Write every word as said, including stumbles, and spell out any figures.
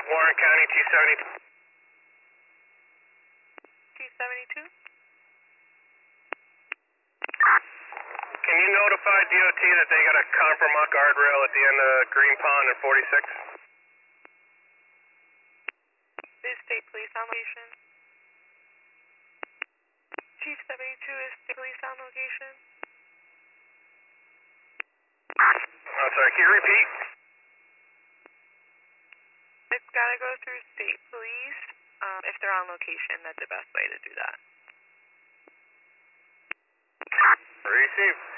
Warren County, T seventy-two. T seventy-two? Can you notify D O T that they got a compromise guardrail at the end of Green Pond and forty-six? Is state police on location? Chief seventy-two, is state police on location? Oh, sorry, can you repeat? It's gotta go through state police. Um, if they're on location, that's the best way to do that. Receive.